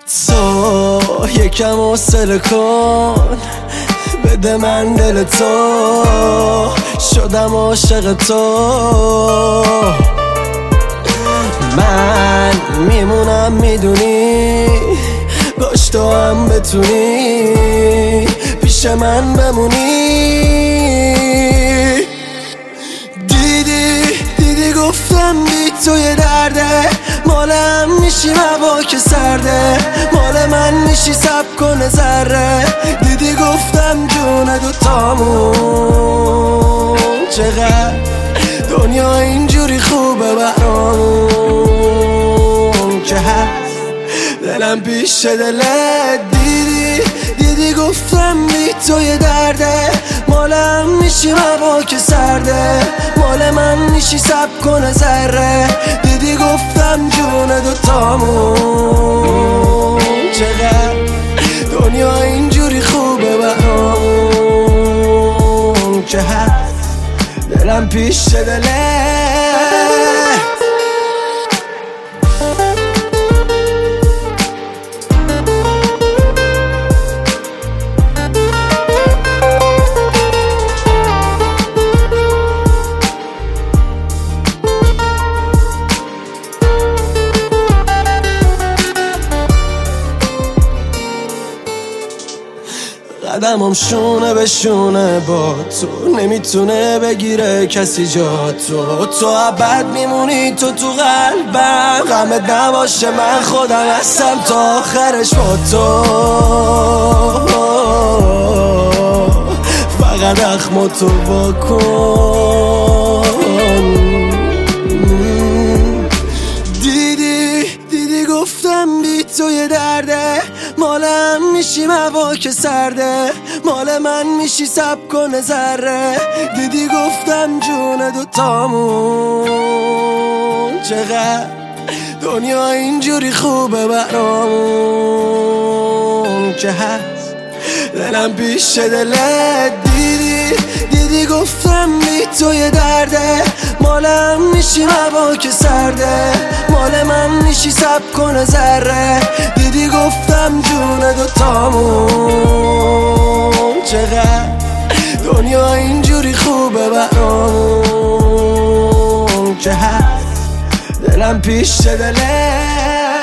تو یکم حوصله کن، بده من دل تو، شدم عاشق تو. من میمونم میدونی، باش تو هم بتونی پیش من بمونی. دیدی گفتم بی تو یه درده، مالم میشی هوا که سرده، مال من میشی سب کنه ذره. دیدی گفتم جون دوتامون چقدر دنیا اینجوری خوبه برامون که هست دلم پیش دلت. دیدی گفتم بی تو یه درده، مالم میشی هوا که سرده، مال من میشی سب کنه ذره. دیدی گفتم جون دوتامون چقدر دنیا اینجوری خوبه برامون که هست دلم پیش دلت. قدمم شونه به شونه با تو، نمیتونه بگیره کسی جا تو. تو ابد میمونی تو قلبم، غمت نباشه من خودم هستم تا آخرش با تو. فقط اخم تو واکن. دیدی گفتم بی تو یه درده، مالم میشی هوا که سرده، مال من میشی سب کنه ذره. دیدی گفتم جون دوتامون چقدر دنیا اینجوری خوبه برامون که هست دلم پیش دلت. دیدی گفتم بی تو یه درده، مالم میشی هوا که سرده، مال من میشی سب کنه ذره. دیدی گفتم جون دوتامون چقدر دنیا اینجوری خوبه برامون که هست دلم پیش دلت.